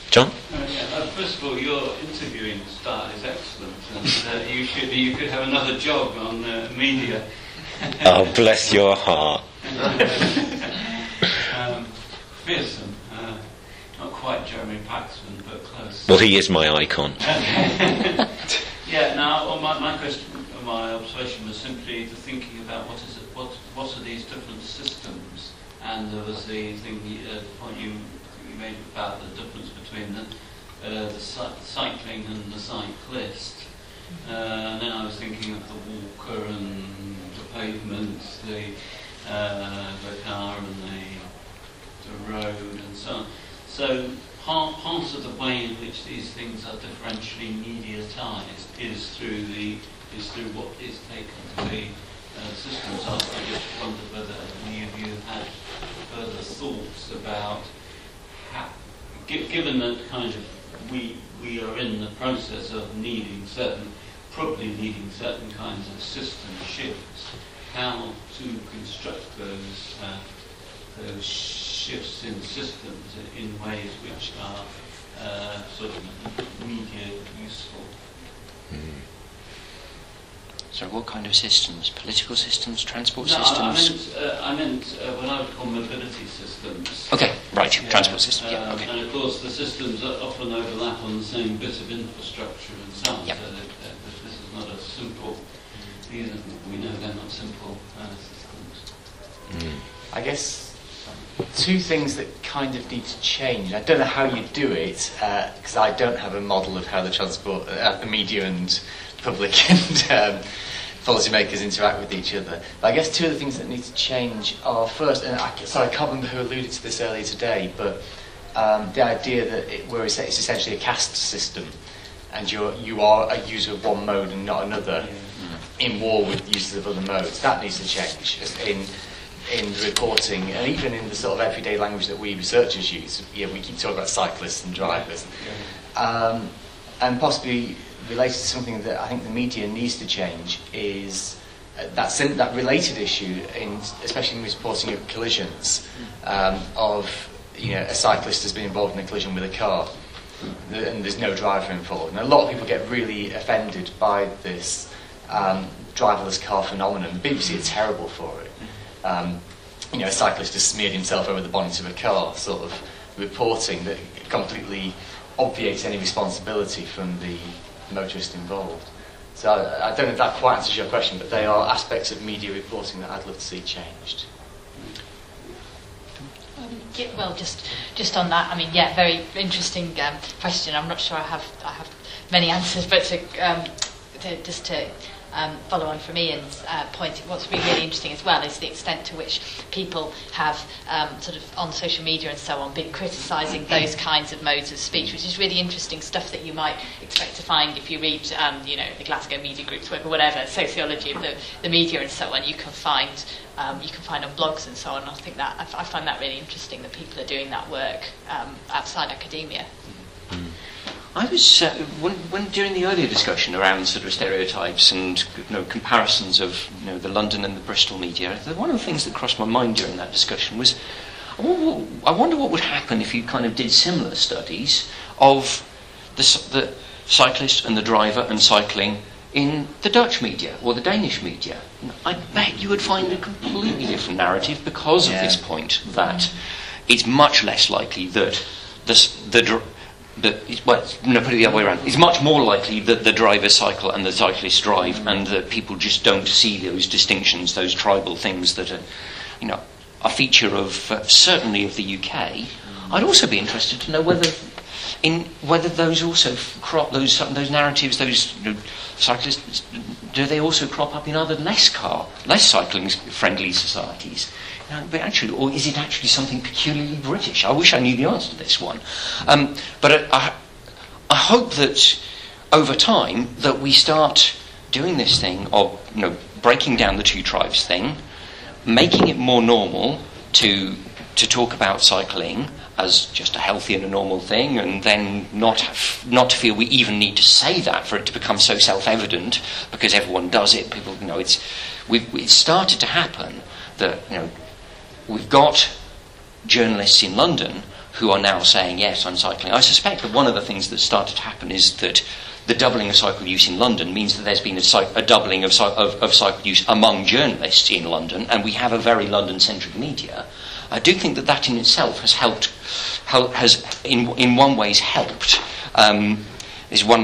John? First of all, your interviewing style is excellent, and you could have another job on media. Oh, bless your heart. Fearsome, not quite Jeremy Paxman, but close. Well, he is my icon. Yeah. Now, my question, my observation was simply the thinking about what are these different systems, and there was the point you made about the difference between the cycling and the cyclist. And then I was thinking of the walker and the pavement, the car and the road and so on. So part of the way in which these things are differentially mediatised is through what is taken to be systems. I just wondered whether any of you had further thoughts about given that kind of we are in the process of probably needing certain kinds of system shifts, how to construct those shifts in systems in ways which are sort of media useful. So what kind of systems? Political systems, transport systems? I meant what I would call mobility systems. Okay, right, transport systems, yeah, okay. And of course the systems often overlap on the same bit of infrastructure and so on, yep. So that this is not a simple, we know they're not simple systems. I guess two things that kind of need to change. I don't know how you do it, because I don't have a model of how the media and public and policymakers interact with each other. But I guess two of the things that need to change are first, and I can't remember who alluded to this earlier today, but the idea that it's essentially a caste system, and you are a user of one mode and not another, in war with users of other modes. That needs to change in reporting, and even in the sort of everyday language that we researchers use. We keep talking about cyclists and drivers, and possibly related to something that I think the media needs to change is that related issue, especially in reporting of collisions, of a cyclist has been involved in a collision with a car, and there's no driver involved. And a lot of people get really offended by this driverless car phenomenon. The BBC are terrible for it. A cyclist has smeared himself over the bonnet of a car, sort of reporting that completely obviates any responsibility from the motorist involved. So I don't know if that quite answers your question, but they are aspects of media reporting that I'd love to see changed. Well, just on that, very interesting question. I'm not sure I have many answers, but to follow on from Ian's point, what's really interesting as well is the extent to which people have sort of on social media and so on been criticising those kinds of modes of speech, which is really interesting stuff that you might expect to find if you read the Glasgow Media Group's work or whatever, sociology of the media and so on. You can find on blogs and so on. I think that I find that really interesting that people are doing that work outside academia. I was when during the earlier discussion around sort of stereotypes and comparisons of the London and the Bristol media, one of the things that crossed my mind during that discussion was, I wonder what would happen if you kind of did similar studies of the cyclist and the driver and cycling in the Dutch media or the Danish media. I bet you would find a completely different narrative because of this point, that it's much less likely that put it the other way around. It's much more likely that the drivers cycle and the cyclists drive, and that people just don't see those distinctions, those tribal things that are, a feature of certainly of the UK. I'd also be interested to know whether those also crop those narratives, those cyclists, do they also crop up in other less cycling friendly societies? But actually, or is it actually something peculiarly British? I wish I knew the answer to this one. But I hope that over time that we start doing this thing of breaking down the two tribes thing, making it more normal to talk about cycling as just a healthy and a normal thing, and then not to feel we even need to say that for it to become so self-evident because everyone does it. People, it's started to happen that we've got journalists in London who are now saying, yes, I'm cycling. I suspect that one of the things that started to happen is that the doubling of cycle use in London means that there's been a doubling of cycle use among journalists in London, and we have a very London-centric media. I do think that that in itself has has in one ways helped. Is one,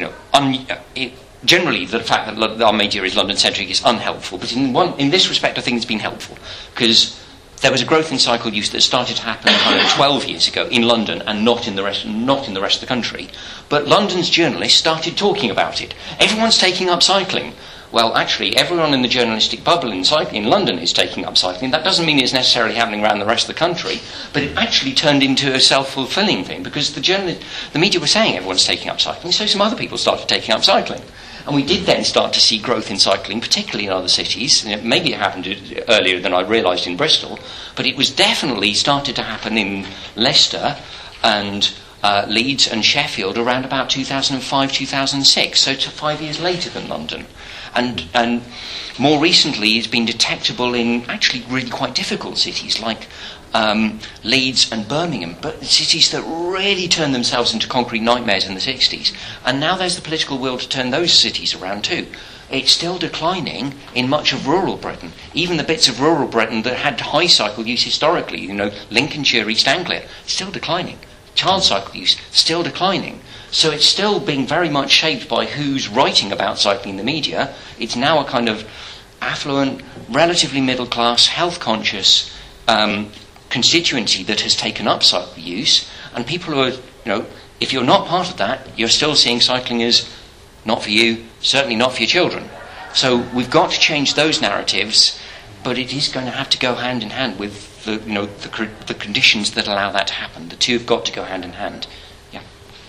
generally the fact that our media is London-centric is unhelpful, but in this respect I think it's been helpful, because there was a growth in cycle use that started to happen kind of 12 years ago in London and not in the rest of the country. But London's journalists started talking about it. Everyone's taking up cycling. Well, actually, everyone in the journalistic bubble in London is taking up cycling. That doesn't mean it's necessarily happening around the rest of the country, but it actually turned into a self-fulfilling thing, because the media were saying everyone's taking up cycling, so some other people started taking up cycling. And we did then start to see growth in cycling, particularly in other cities. Maybe it happened earlier than I realised in Bristol, but it was definitely started to happen in Leicester and Leeds and Sheffield around about 2005, 2006, so 5 years later than London. And more recently it's been detectable in actually really quite difficult cities like Leeds and Birmingham, but cities that really turned themselves into concrete nightmares in the 60s. And now there's the political will to turn those cities around too. It's still declining in much of rural Britain. Even the bits of rural Britain that had high cycle use historically, Lincolnshire, East Anglia, still declining. Child cycle use, still declining. So it's still being very much shaped by who's writing about cycling in the media. It's now a kind of affluent, relatively middle class, health conscious constituency that has taken up cycle use, and people who are, if you're not part of that, you're still seeing cycling as not for you, certainly not for your children. So we've got to change those narratives, but it is going to have to go hand in hand with the conditions that allow that to happen. The two have got to go hand in hand. Yeah.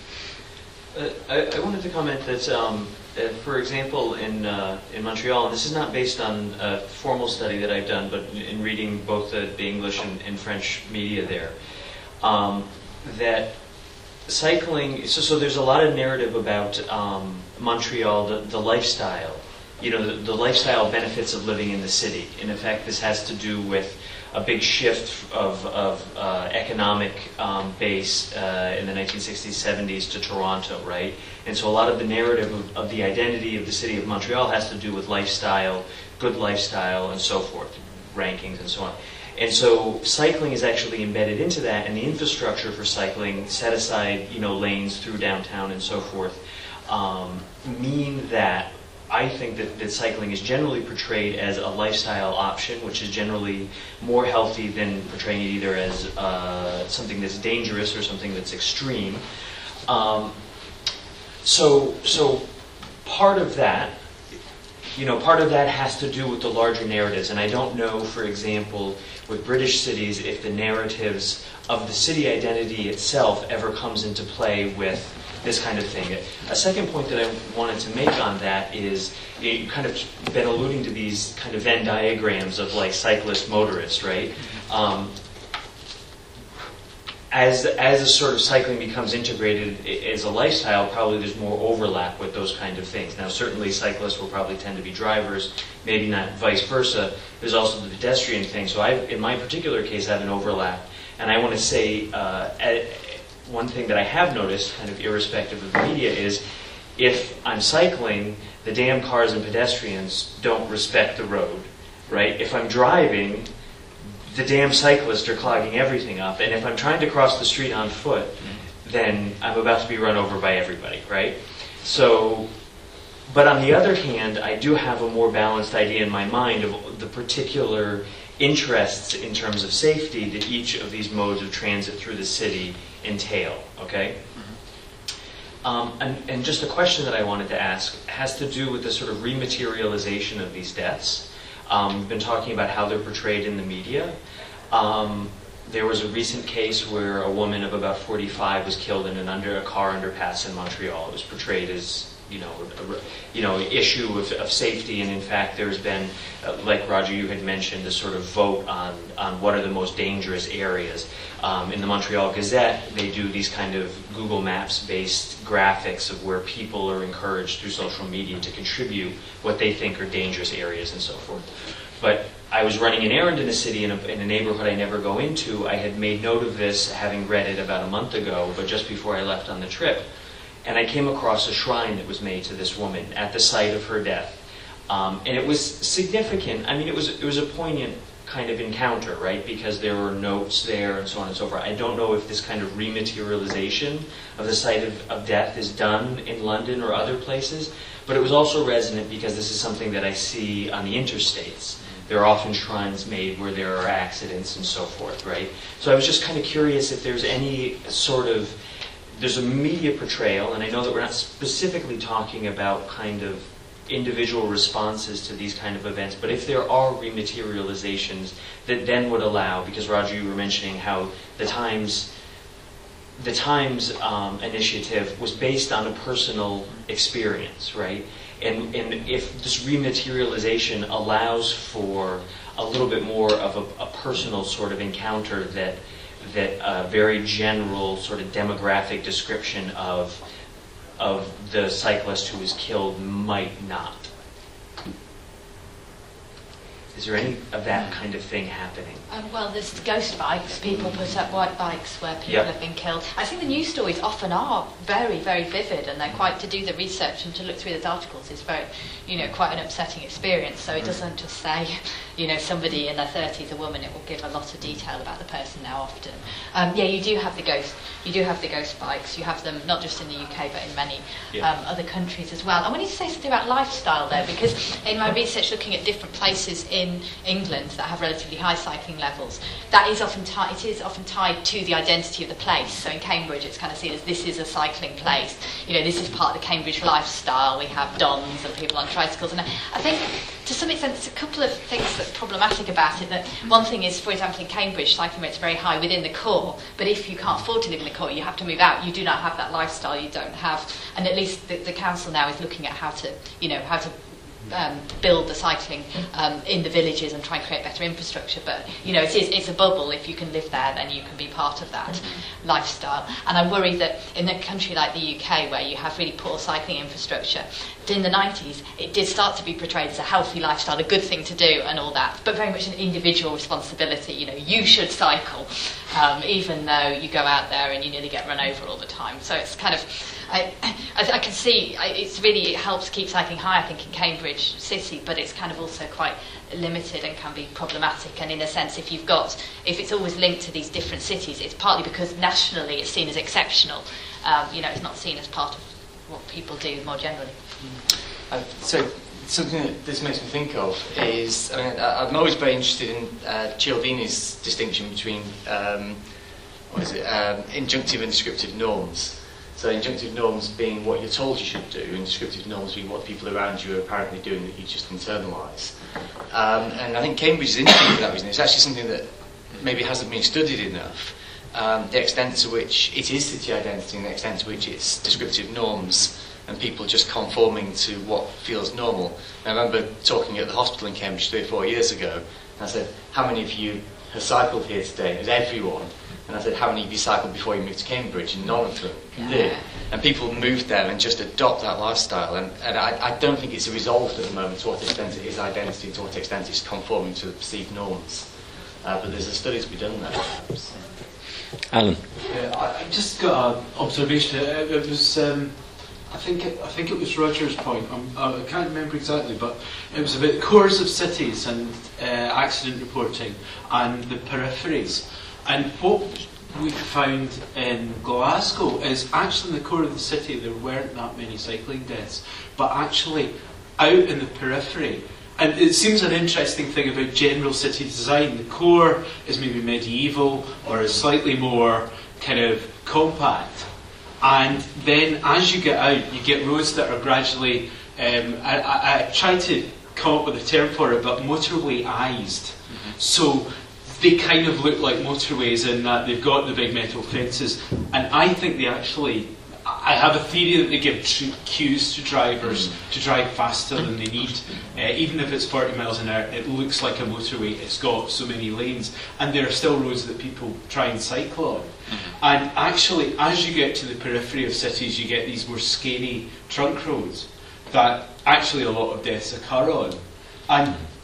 I wanted to comment that, for example, in Montreal, and this is not based on a formal study that I've done, but in reading both the English and French media there, that cycling, so there's a lot of narrative about Montreal, the lifestyle, the lifestyle benefits of living in the city. In effect, this has to do with a big shift of economic base in the 1960s, 70s to Toronto, right? And so a lot of the narrative of the identity of the city of Montreal has to do with lifestyle, good lifestyle, and so forth, rankings and so on. And so cycling is actually embedded into that, and the infrastructure for cycling, set aside, lanes through downtown and so forth, mean that I think that cycling is generally portrayed as a lifestyle option, which is generally more healthy than portraying it either as something that's dangerous or something that's extreme. So part of that, has to do with the larger narratives. And I don't know, for example, with British cities, if the narratives of the city identity itself ever comes into play with this kind of thing. A second point that I wanted to make on that is, you've kind of been alluding to these kind of Venn diagrams of like cyclist, motorist, right? As a sort of cycling becomes integrated as a lifestyle, probably there's more overlap with those kind of things. Now, certainly cyclists will probably tend to be drivers, maybe not vice versa. There's also the pedestrian thing. So in my particular case, I have an overlap. And I want to say, one thing that I have noticed, kind of irrespective of the media, is if I'm cycling, the damn cars and pedestrians don't respect the road, right? If I'm driving, the damn cyclists are clogging everything up. And if I'm trying to cross the street on foot, then I'm about to be run over by everybody, right? So, but on the other hand, I do have a more balanced idea in my mind of the particular interests in terms of safety that each of these modes of transit through the city entail, okay? And just a question that I wanted to ask has to do with the sort of rematerialization of these deaths. We've been talking about how they're portrayed in the media. There was a recent case where a woman of about 45 was killed in a car underpass in Montreal. It was portrayed as issue of safety, and in fact there's been, like Roger, you had mentioned, this sort of vote on what are the most dangerous areas. In the Montreal Gazette, they do these kind of Google Maps based graphics of where people are encouraged through social media to contribute what they think are dangerous areas and so forth. But I was running an errand in a city in a neighborhood I never go into. I had made note of this, having read it about a month ago, but just before I left on the trip. And I came across a shrine that was made to this woman at the site of her death. And it was significant. I mean, it was a poignant kind of encounter, right? Because there were notes there and so on and so forth. I don't know if this kind of rematerialization of the site of death is done in London or other places, but it was also resonant because this is something that I see on the interstates. There are often shrines made where there are accidents and so forth, right? So I was just kind of curious if there's any sort of, there's a media portrayal, and I know that we're not specifically talking about kind of individual responses to these kind of events, but if there are rematerializations that then would allow, because Roger, you were mentioning how the Times initiative was based on a personal experience, right? And if this rematerialization allows for a little bit more of a personal sort of encounter that a very general sort of demographic description of the cyclist who was killed might not. Is there any of that kind of thing happening? Well, there's ghost bikes. People put up white bikes where people have been killed. I think the news stories often are very, very vivid, and they're quite, to do the research and to look through those articles is very, quite an upsetting experience. So it doesn't just say, somebody in their 30s, a woman. It will give a lot of detail about the person now often. You do have the ghost bikes. You have them not just in the UK but in many other countries as well. I wanted to say something about lifestyle there, because in my research looking at different places in England that have relatively high cycling levels, that is often tied to the identity of the place. So in Cambridge, it's kind of seen as this is a cycling place. This is part of the Cambridge lifestyle. We have dons and people on tricycles, and I think to some extent there's a couple of things that's problematic about it. That one thing is, for example, in Cambridge, cycling rates are very high within the core, but if you can't afford to live in the core, you have to move out. You do not have that lifestyle. You don't have, and at least the council now is looking at how to build the cycling in the villages and try and create better infrastructure. But it's a bubble. If you can live there, then you can be part of that lifestyle. And I worry that in a country like the UK, where you have really poor cycling infrastructure, in the 90s it did start to be portrayed as a healthy lifestyle, a good thing to do and all that, but very much an individual responsibility. You should cycle, even though you go out there and you nearly get run over all the time. So it's kind of, I can see it helps keep cycling high, I think, in Cambridge City, but it's kind of also quite limited and can be problematic. And in a sense, if it's always linked to these different cities, it's partly because nationally it's seen as exceptional. It's not seen as part of what people do more generally. So something that this makes me think of is, I'm always very interested in Cialdini's distinction between injunctive and descriptive norms. So injunctive norms being what you're told you should do, and descriptive norms being what people around you are apparently doing that you just internalise. And I think Cambridge is interesting for that reason. It's actually something that maybe hasn't been studied enough. The extent to which it is city identity and the extent to which it's descriptive norms and people just conforming to what feels normal. And I remember talking at the hospital in Cambridge 3 or 4 years ago, and I said, how many of you have cycled here today? It was everyone. And I said, how many of you cycled before you moved to Cambridge? And none of them did. And people moved there and just adopt that lifestyle. And I don't think it's resolved at the moment to what extent it is identity, to what extent it's conforming to the perceived norms. But there's a study to be done there, perhaps. Alan. Yeah, I just got an observation. It was, I think it was Roger's point. I can't remember exactly, but it was about the cores of cities and accident reporting and the peripheries. And what we found in Glasgow is actually in the core of the city there weren't that many cycling deaths, but actually out in the periphery. And it seems an interesting thing about general city design. The core is maybe medieval or is slightly more kind of compact. And then as you get out, you get roads that are gradually, I tried to come up with a term for it, but motorway-ized. So they kind of look like motorways in that they've got the big metal fences. And I think they actually, I have a theory that they give cues to drivers to drive faster than they need. Even if it's 40 miles an hour, it looks like a motorway. It's got so many lanes. And there are still roads that people try and cycle on. And actually, as you get to the periphery of cities, you get these more scary trunk roads that actually a lot of deaths occur on. And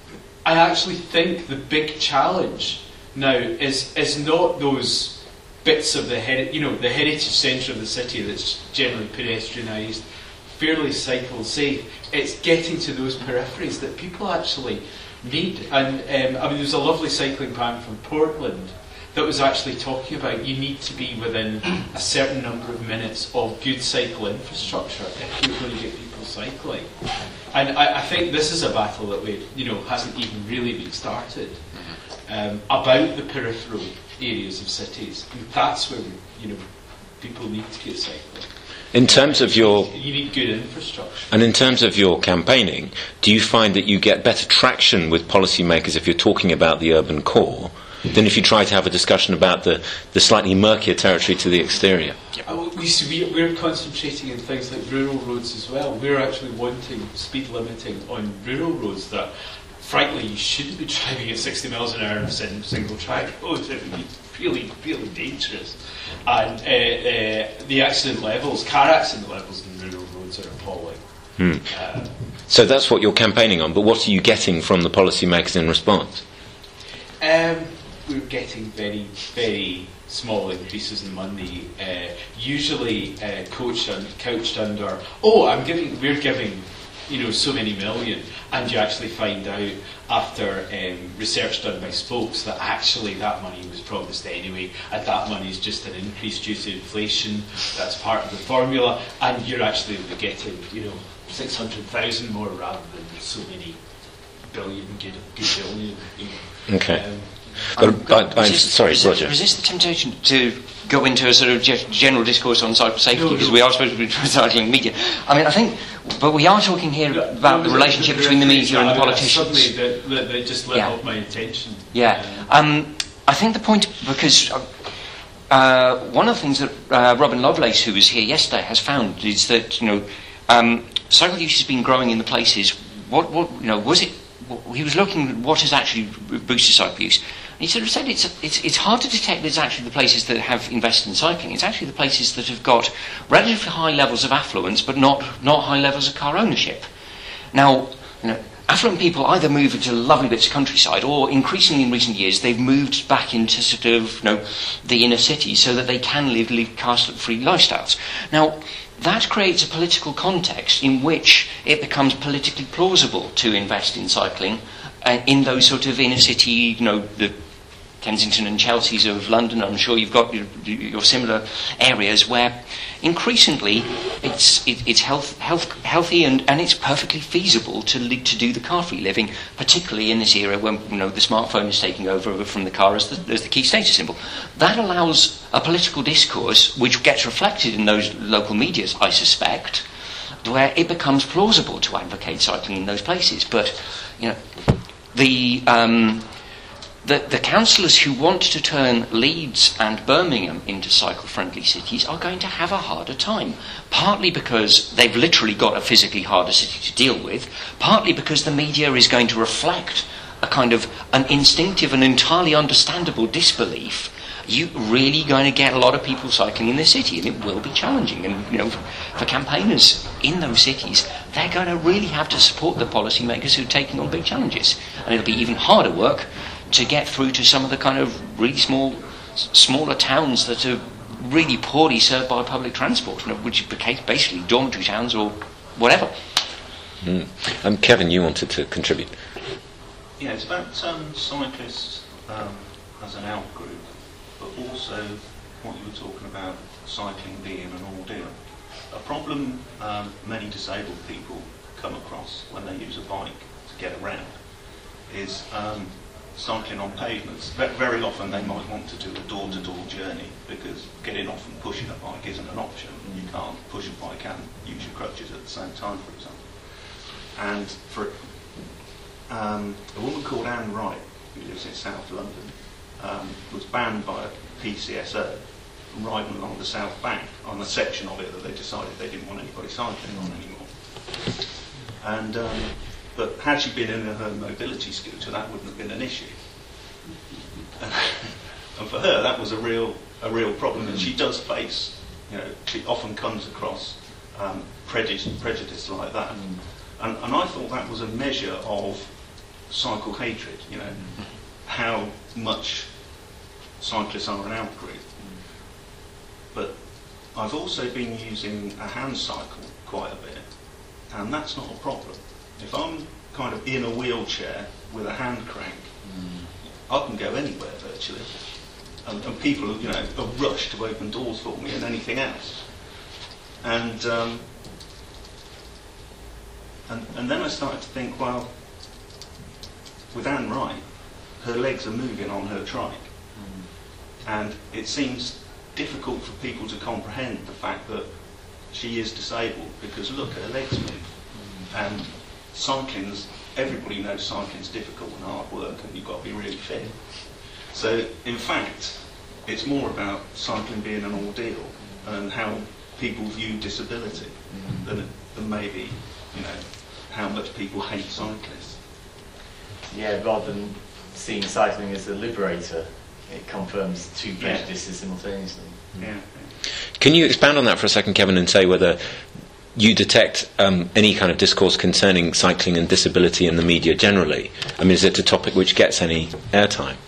I actually think the big challenge now is not those bits of the heritage centre of the city that's generally pedestrianised, fairly cycle safe. It's getting to those peripheries that people actually need. And I mean, there's a lovely cycling plan from Portland that was actually talking about you need to be within a certain number of minutes of good cycle infrastructure if you're going to get people cycling. And I think this is a battle that hasn't even really been started about the peripheral areas of cities. And that's where people need to get cycling. In terms of you need good infrastructure. And in terms of your campaigning, do you find that you get better traction with policymakers if you're talking about the urban core than if you try to have a discussion about the slightly murkier territory to the exterior? We're concentrating on things like rural roads as well. We're actually wanting speed limiting on rural roads that, frankly, you shouldn't be driving at 60 miles an hour on a single track road. It would be really, really dangerous. And the car accident levels in rural roads are appalling. So that's what you're campaigning on, but what are you getting from the policymakers in response? We're getting very, very small increases in money, usually couched under, we're giving so many million, and you actually find out after research done by Spokes that actually that money was promised anyway, and that money is just an increase due to inflation. That's part of the formula, and you're actually getting 600,000 more rather than so many billion, good billion. Okay. Sorry, Roger. Resist the temptation to go into a sort of general discourse on cycle safety, because we are supposed to be cycling media. I mean, I think, but we are talking here about the relationship between the media and the politicians. Suddenly, that just lit up my attention. Yeah. I think the point, because one of the things that Robin Lovelace, who was here yesterday, has found is that cycle use has been growing in the places. He was looking at what has actually boosted cycle use. And he sort of said it's hard to detect that it's actually the places that have invested in cycling. It's actually the places that have got relatively high levels of affluence, but not high levels of car ownership. Now, affluent people either move into lovely bits of countryside, or increasingly in recent years they've moved back into sort of the inner city so that they can live car-free lifestyles. Now, that creates a political context in which it becomes politically plausible to invest in cycling in those sort of inner city, the Kensington and Chelseas of London. I'm sure you've got your similar areas where increasingly it's healthy and it's perfectly feasible to do the car-free living, particularly in this era when the smartphone is taking over from the car as the key status symbol. That allows a political discourse which gets reflected in those local medias, I suspect, where it becomes plausible to advocate cycling in those places. But the councillors who want to turn Leeds and Birmingham into cycle-friendly cities are going to have a harder time, partly because they've literally got a physically harder city to deal with, partly because the media is going to reflect a kind of an instinctive and entirely understandable disbelief. You're really going to get a lot of people cycling in the city, and it will be challenging. And for campaigners in those cities, they're going to really have to support the policymakers who are taking on big challenges, and it'll be even harder work to get through to some of the kind of really smaller towns that are really poorly served by public transport, which is basically dormitory towns or whatever. Kevin, you wanted to contribute. Yeah, it's about cyclists as an out-group, but also what you were talking about, cycling being an ordeal. A problem many disabled people come across when they use a bike to get around is cycling on pavements. Very often they might want to do a door-to-door journey because getting off and pushing a bike isn't an option. You can't push a bike and use your crutches at the same time, for example. And for a woman called Anne Wright, who lives in South London, was banned by PCSO from riding along the South Bank on a section of it that they decided they didn't want anybody cycling on anymore. And but had she been in her mobility scooter, that wouldn't have been an issue. And for her, that was a real problem. And she does face, she often comes across prejudice like that. And I thought that was a measure of cycle hatred, how much cyclists are an out-group. But I've also been using a hand cycle quite a bit, and that's not a problem. If I'm kind of in a wheelchair with a hand crank, I can go anywhere virtually. And people, are rushed to open doors for me and anything else. And then I started to think, well, with Anne Wright, her legs are moving on her trike. And it seems difficult for people to comprehend the fact that she is disabled, because look, her legs move. And cycling's, everybody knows cycling's difficult and hard work, and you've got to be really fit. So, in fact, it's more about cycling being an ordeal and how people view disability than maybe, how much people hate cyclists. Yeah, rather than seeing cycling as a liberator, it confirms two prejudices simultaneously. Yeah. Can you expand on that for a second, Kevin, and say whether you detect any kind of discourse concerning cycling and disability in the media generally? I mean, is it a topic which gets any airtime?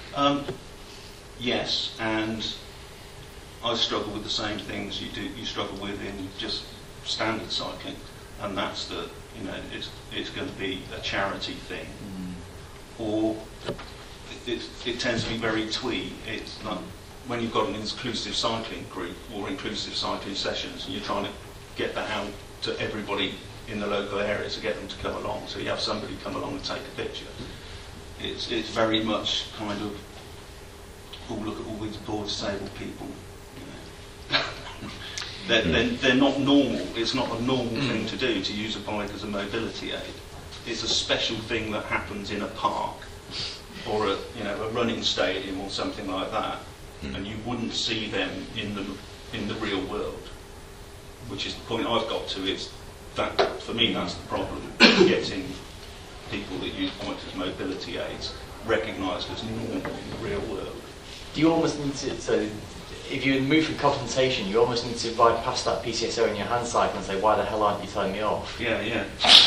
Yes, and I struggle with the same things you struggle with in just standard cycling, and that's that it's going to be a charity thing, or it tends to be very twee. It's like when you've got an inclusive cycling group or inclusive cycling sessions, and you're trying to get that out to everybody in the local area to get them to come along. So you have somebody come along and take a picture. It's very much kind of, oh, look at all these poor disabled people. They're not normal. It's not a normal thing to do, to use a bike as a mobility aid. It's a special thing that happens in a park or a running stadium or something like that, and you wouldn't see them in the real world. Which is the point I've got to. It's that, for me, that's the problem. Getting people that use bikes as mobility aids recognised as normal in the real world. Do you almost need to, so if you move from confrontation, you almost need to bypass that PCSO in your hand cycle and say, why the hell aren't you telling me off? Yeah.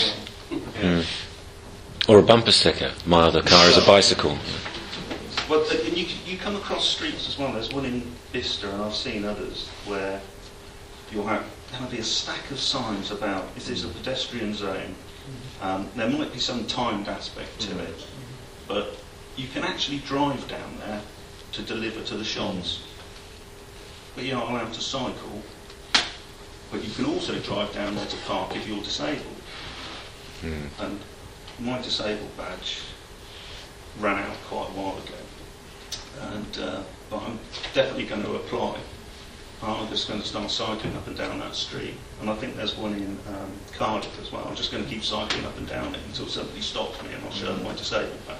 Or a bumper sticker, my other car is a bicycle. Well, you come across streets as well. There's one in Bicester, and I've seen others, where there'll be a stack of signs about, is this a pedestrian zone? There might be some timed aspect to it, but you can actually drive down there to deliver to the shops. But you're not allowed to cycle. But you can also drive down there to park if you're disabled. And my disabled badge ran out quite a while ago. And but I'm definitely going to apply. I'm just going to start cycling up and down that street. And I think there's one in Cardiff as well. I'm just going to keep cycling up and down it until somebody stops me and I'll show them my disabled badge.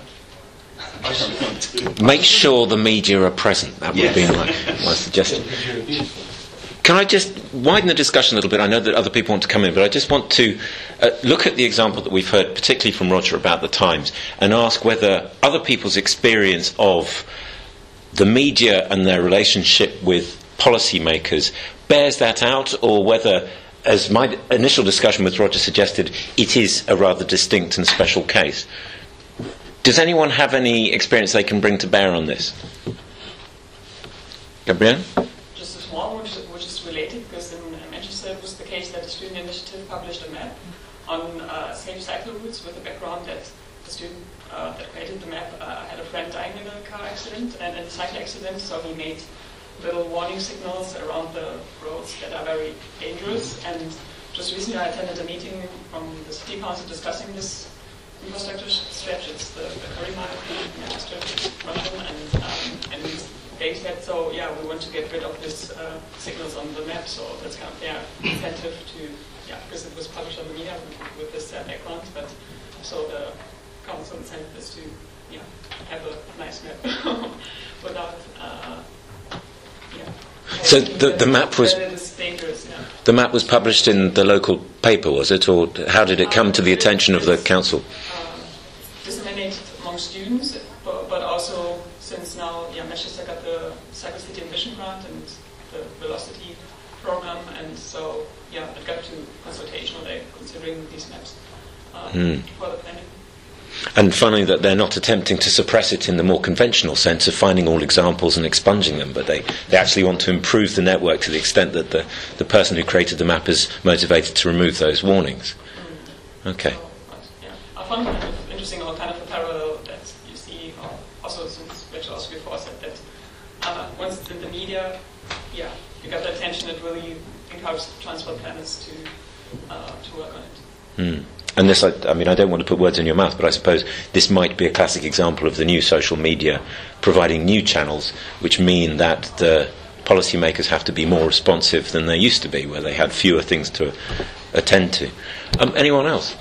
Make sure the media are present. That would be my suggestion. Can I just widen the discussion a little bit? I know that other people want to come in, but I just want to look at the example that we've heard, particularly from Roger, about the Times, and ask whether other people's experience of the media and their relationship with policymakers bears that out, or whether, as my initial discussion with Roger suggested, it is a rather distinct and special case. Does anyone have any experience they can bring to bear on this? Gabrielle? Just a small one, which is related, because in Manchester it was the case that the student initiative published a map on safe cycle routes, with the background that the student that created the map had a friend dying in a car accident and a cycle accident, so he made little warning signals around the roads that are very dangerous. And just recently I attended a meeting from the City Council discussing this infrastructure stretch. It's the Karima stretch, and they said, so yeah, we want to get rid of these signals on the map, so that's kind of their incentive to, because it was published on the media with this background, but so the council incentive is to have a nice map without so the map was the map was published in the local paper, was it, or how did it come to the attention of the council? Disseminated among students, but also since now Manchester got the Cycle City Ambition grant and the Velocity program, and so it got to consultation. They're considering these maps for the planning. And finally, that they're not attempting to suppress it in the more conventional sense of finding all examples and expunging them, but they actually want to improve the network to the extent that the person who created the map is motivated to remove those warnings. Okay. Yeah. I found kind of interesting, or kind of a parallel that you see, also since Rachel also before said that once it's in the media, yeah, you got the attention, it really encourages transport planners to work on it. And this, I mean, I don't want to put words in your mouth, but I suppose this might be a classic example of the new social media providing new channels, which mean that the policymakers have to be more responsive than they used to be, where they had fewer things to attend to. Anyone else?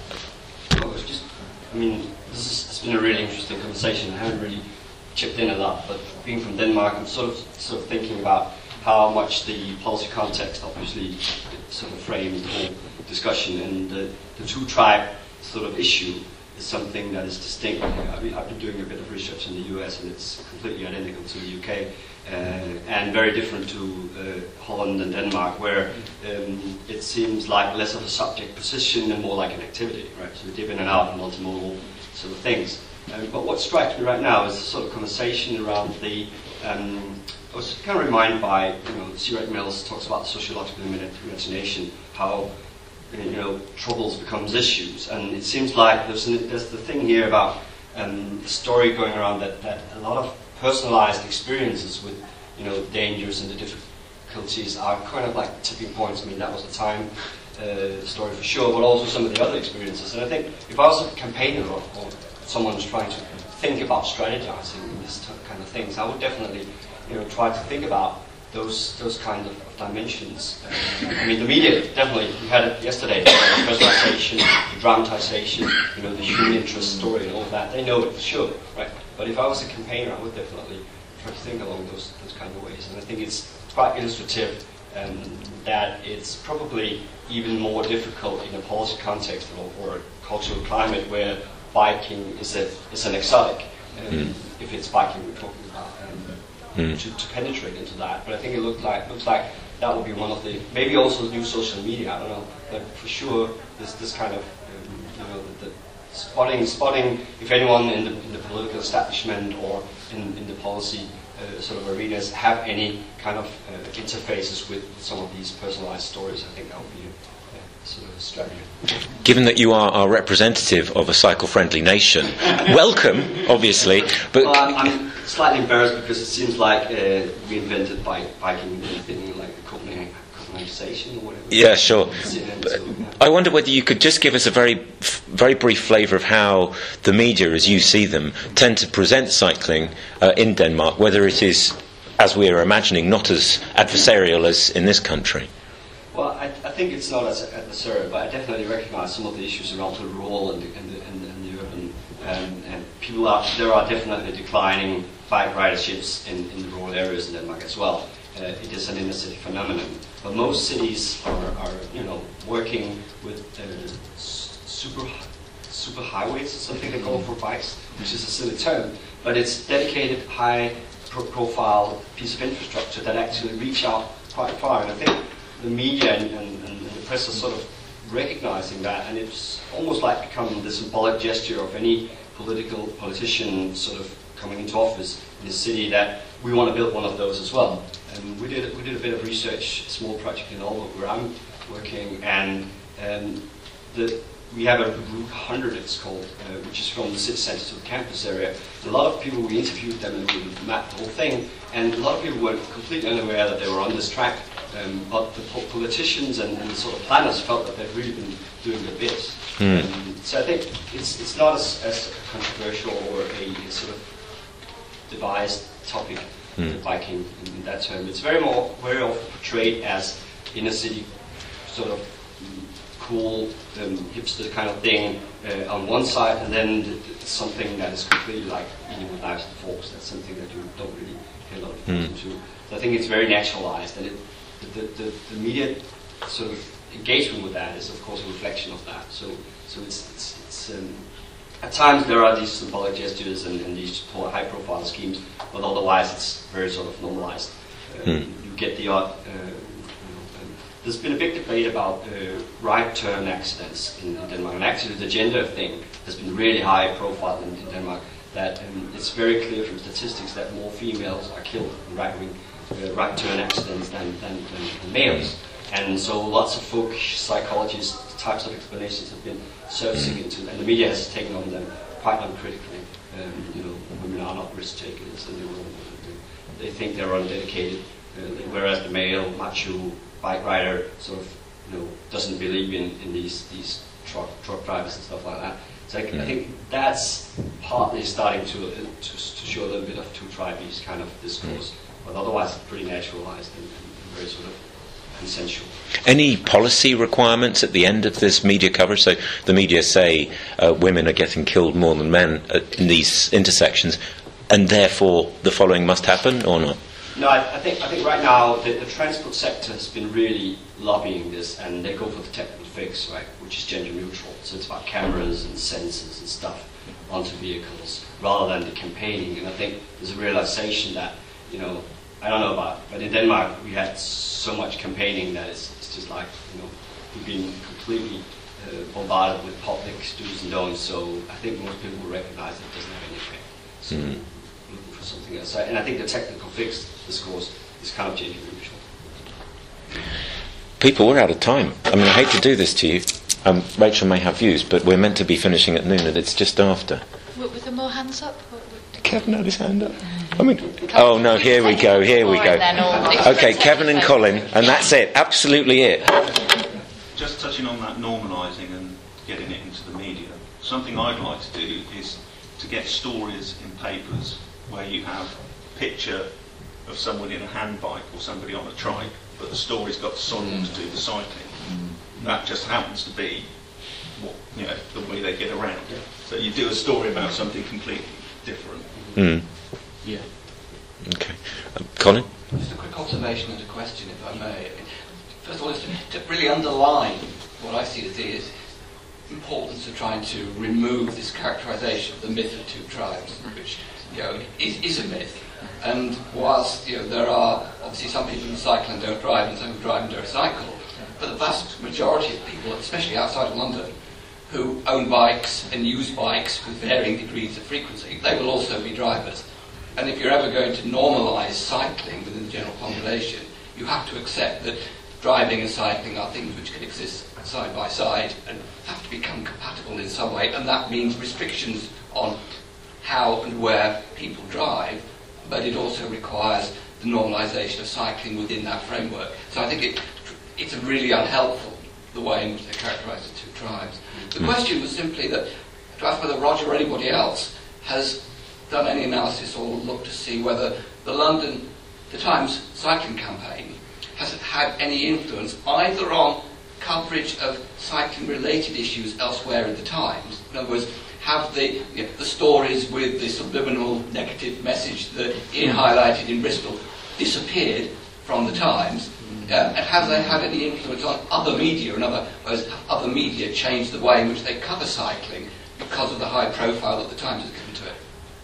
I mean, it's been a really interesting conversation. I haven't really chipped in a lot, but being from Denmark, I'm sort of thinking about how much the policy context obviously sort of frames the whole discussion, and the two-tribe sort of issue is something that is distinct. I mean, I've been doing a bit of research in the US, and it's completely identical to the UK, and very different to Holland and Denmark, where it seems like less of a subject position and more like an activity, right? So we dip in and out, multimodal sort of things. But what strikes me right now is the sort of conversation around the. I was kind of reminded by, C. Mills talks about sociological imagination, how troubles becomes issues, and it seems like there's the thing here about the story going around that a lot of personalized experiences with dangers and the difficulties are kind of like tipping points. I mean, that was a time story for sure, but also some of the other experiences. And I think if I was a campaigner or someone who's trying to think about strategizing this kind of things, I would definitely try to think about those kind of dimensions. I mean, the media, definitely, we had it yesterday, the personalization, the dramatization, the human interest story and all of that. They know it for sure, right? But if I was a campaigner, I would definitely try to think along those kind of ways. And I think it's quite illustrative that it's probably even more difficult in a policy context or a cultural climate where biking is an exotic, if it's biking we're talking about. To penetrate into that, but I think it looks like that would be one of the, maybe also new social media. I don't know, but for sure this kind of the spotting if anyone in the political establishment or in the policy sort of arenas have any kind of interfaces with some of these personalized stories. I think that would be a sort of strategy. Given that you are our representative of a cycle-friendly nation, welcome, obviously. But well, I'm slightly embarrassed because it seems like we invented biking anything like the Copenhagenization or whatever. Yeah, sure. I wonder whether you could just give us a very, very brief flavour of how the media, as you see them, tend to present cycling in Denmark, whether it is, as we are imagining, not as adversarial as in this country. Well, I think it's not as adversarial, but I definitely recognise some of the issues around the rural and the urban. And there are definitely declining bike riderships in the rural areas in Denmark as well. It is an inner city phenomenon, but most cities are working with super highways, something they call for bikes, which is a silly term, but it's dedicated high profile piece of infrastructure that actually reach out quite far. And I think the media and the press are sort of recognizing that, and it's almost like become the symbolic gesture of any politician sort of coming into office in the city that we want to build one of those as well. And we did a bit of research, a small project in Aalborg where I'm working, and we have a Route 100, it's called, which is from the city centre to the campus area. And a lot of people, we interviewed them and we mapped the whole thing, and a lot of people were completely unaware that they were on this track. But the politicians and the sort of planners felt that they've really been doing their bit. So I think it's not as controversial or a sort of devised topic, biking in that term. It's very often portrayed as inner city sort of cool hipster kind of thing on one side, and then something that is completely like eating with knives and forks. That's something that you don't really pay a lot of attention to. So I think it's very naturalized, and the media sort of engagement with that is of course a reflection of that. So it's at times there are these symbolic gestures and these high profile schemes, but otherwise it's very sort of normalized. You get the odd there's been a big debate about right turn accidents in Denmark, and actually the gender thing has been really high profile in Denmark. That it's very clear from statistics that more females are killed in right turn accidents than males. And so lots of folk psychologists, types of explanations have been surfacing into, and the media has taken on them quite uncritically. Women are not risk takers, and they think they're undedicated, whereas the male macho bike rider sort of doesn't believe in these truck drivers and stuff like that. So I think that's partly starting to show a little bit of two tribes kind of discourse, but otherwise it's pretty naturalized and very sort of consensual. Any policy requirements at the end of this media coverage? So the media say women are getting killed more than men in these intersections, and therefore the following must happen, or not? No, I think right now the transport sector has been really lobbying this, and they go for the technical fix, right, which is gender neutral. So it's about cameras and sensors and stuff onto vehicles rather than the campaigning. And I think there's a realization that, I don't know about, but in Denmark we had so much campaigning that it's just like, we've been completely bombarded with public do's and don'ts. So I think most people will recognize it doesn't have any effect. So looking for something else. And I think the technical fix discourse is kind of gender neutral. People, we're out of time. I mean, I hate to do this to you. Rachel may have views, but we're meant to be finishing at noon, and it's just after. Was there more hands up? Did Kevin had his hand up? I mean, oh no, here we go. Okay, Kevin and Colin, and that's it. Absolutely it. Just touching on that normalising and getting it into the media, something I'd like to do is to get stories in papers where you have a picture of someone in a handbike or somebody on a trike, but the story's got someone to do the cycling. That just happens to be the way they get around. So you do a story about something completely different. Yeah. Okay. Colin? Just a quick observation and a question, if I may. First of all, is to really underline what I see as the importance of trying to remove this characterisation of the myth of two tribes, which is a myth. And whilst there are obviously some people who cycle and don't drive, and some who drive and don't cycle, but the vast majority of people, especially outside of London, who own bikes and use bikes with varying degrees of frequency, they will also be drivers. And if you're ever going to normalise cycling within the general population, you have to accept that driving and cycling are things which can exist side by side and have to become compatible in some way, and that means restrictions on how and where people drive, but it also requires the normalisation of cycling within that framework. So I think it's really unhelpful, the way in which they characterise the two tribes. The question was simply that, to ask whether Roger or anybody else has done any analysis or looked to see whether the Times cycling campaign has had any influence either on coverage of cycling-related issues elsewhere in the Times. In other words, have the stories with the subliminal negative message that Ian highlighted in Bristol disappeared from the Times? And have they had any influence on other media? In other words, have other media changed the way in which they cover cycling because of the high profile that the Times has given to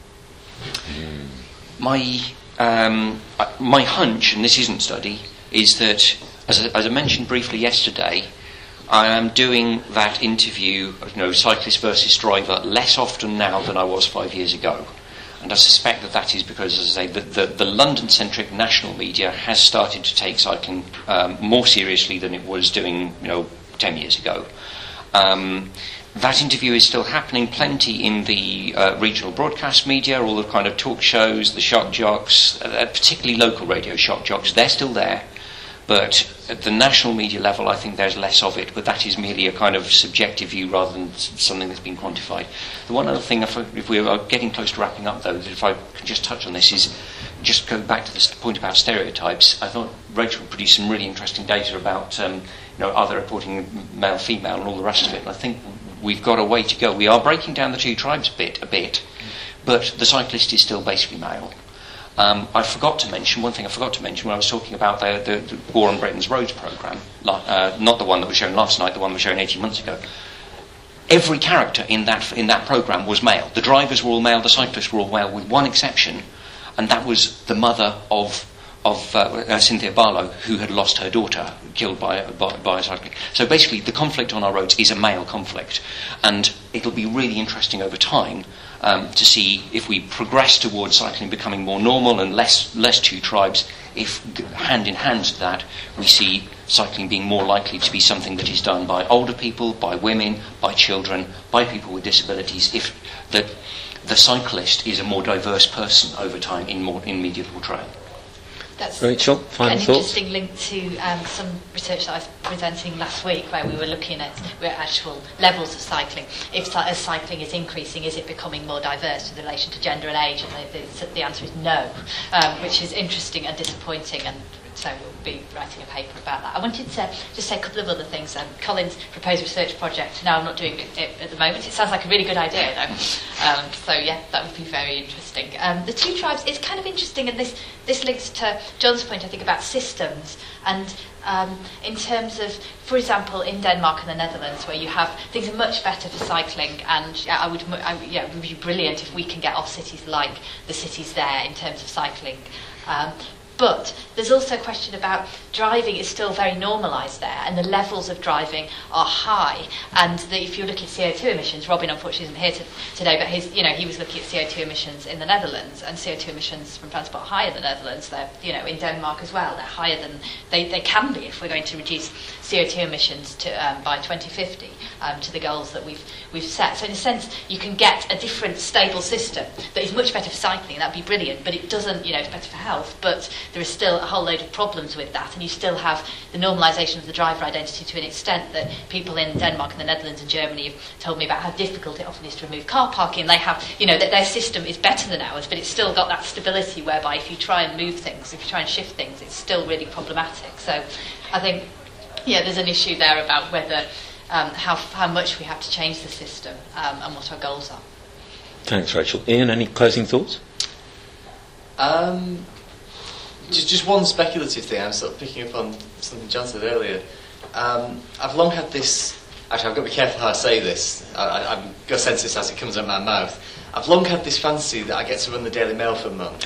it? My hunch, and this isn't study, is that, as I mentioned briefly yesterday, I am doing that interview of cyclist versus driver less often now than I was 5 years ago. And I suspect that is because, as I say, the London-centric national media has started to take cycling more seriously than it was doing 10 years ago. That interview is still happening plenty in the regional broadcast media, all the kind of talk shows, the shock jocks, particularly local radio shock jocks. They're still there. But at the national media level, I think there's less of it, but that is merely a kind of subjective view rather than something that's been quantified. The one other thing, if we are getting close to wrapping up, though, if I can just touch on this, is just go back to this point about stereotypes. I thought Rachel produced some really interesting data about are they reporting male, female, and all the rest of it. And I think we've got a way to go. We are breaking down the two tribes a bit, but the cyclist is still basically male. One thing I forgot to mention when I was talking about the War on Britain's Roads programme, not the one that was shown last night, the one that was shown 18 months ago. Every character in that programme was male. The drivers were all male, the cyclists were all male, with one exception, and that was the mother of Cynthia Barlow, who had lost her daughter, killed by cycling. So basically, the conflict on our roads is a male conflict, and it'll be really interesting over time to see if we progress towards cycling becoming more normal and less two tribes, if hand in hand to that we see cycling being more likely to be something that is done by older people, by women, by children, by people with disabilities, if the cyclist is a more diverse person over time in media portrayal. That's Rachel, final thoughts? An interesting link to some research that I was presenting last week, where we were looking at actual levels of cycling. If as cycling is increasing, is it becoming more diverse in relation to gender and age? And the answer is no, which is interesting and disappointing, and so we'll be writing a paper about that. I wanted to just say a couple of other things. Colin's proposed research project. No, I'm not doing it at the moment. It sounds like a really good idea, though. So yeah, that would be very interesting. The two tribes, it's kind of interesting, and this links to John's point, I think, about systems. And in terms of, for example, in Denmark and the Netherlands, where you have things are much better for cycling, and it would be brilliant if we can get off cities like the cities there in terms of cycling. But there's also a question about driving is still very normalised there, and the levels of driving are high. And if you look at CO2 emissions, Robin unfortunately isn't here today, but he was looking at CO2 emissions in the Netherlands, and CO2 emissions from transport are higher in the Netherlands. They're in Denmark as well. They're higher than they can be if we're going to reduce CO2 emissions by 2050 to the goals that we've set. So in a sense, you can get a different stable system that is much better for cycling. That'd be brilliant, but it doesn't. It's better for health, but there is still a whole load of problems with that, and you still have the normalisation of the driver identity to an extent that people in Denmark and the Netherlands and Germany have told me about how difficult it often is to remove car parking. They have, that their system is better than ours, but it's still got that stability whereby if you try and move things, if you try and shift things, it's still really problematic. So I think, there's an issue there about whether how much we have to change the system and what our goals are. Thanks, Rachel. Ian, any closing thoughts? Just one speculative thing. I'm sort of picking up on something John said earlier. I've long had this. Actually, I've got to be careful how I say this. I've got to sense this as it comes out of my mouth. I've long had this fantasy that I get to run the Daily Mail for a month.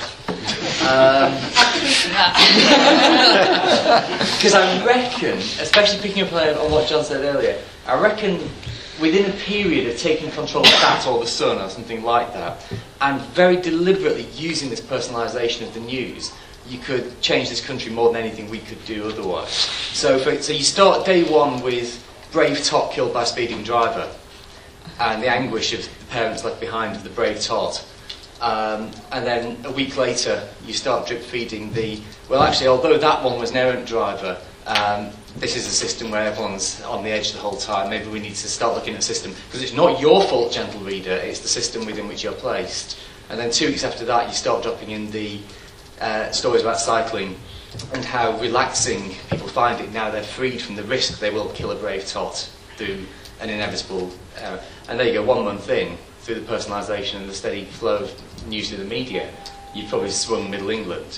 Because I reckon, especially picking up on what John said earlier, I reckon within a period of taking control of that or the Sun or something like that, and very deliberately using this personalisation of the news, you could change this country more than anything we could do otherwise. So you start day one with brave tot killed by speeding driver, and the anguish of the parents left behind of the brave tot. And then a week later, you start drip feeding although that one was an errant driver, this is a system where everyone's on the edge the whole time. Maybe we need to start looking at the system, because it's not your fault, gentle reader, it's the system within which you're placed. And then 2 weeks after that, you start dropping in the stories about cycling and how relaxing people find it now they're freed from the risk they will kill a brave tot through an inevitable error. And there you go, 1 month in, through the personalisation and the steady flow of news through the media, you've probably swung Middle England.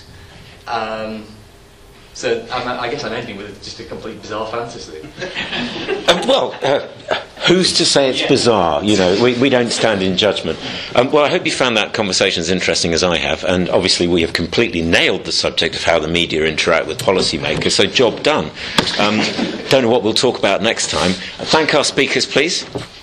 So I guess I'm ending with just a complete bizarre fantasy. Who's to say it's bizarre? We don't stand in judgment. Well, I hope you found that conversation as interesting as I have, and obviously we have completely nailed the subject of how the media interact with policymakers, so job done. Don't know what we'll talk about next time. Thank our speakers, please.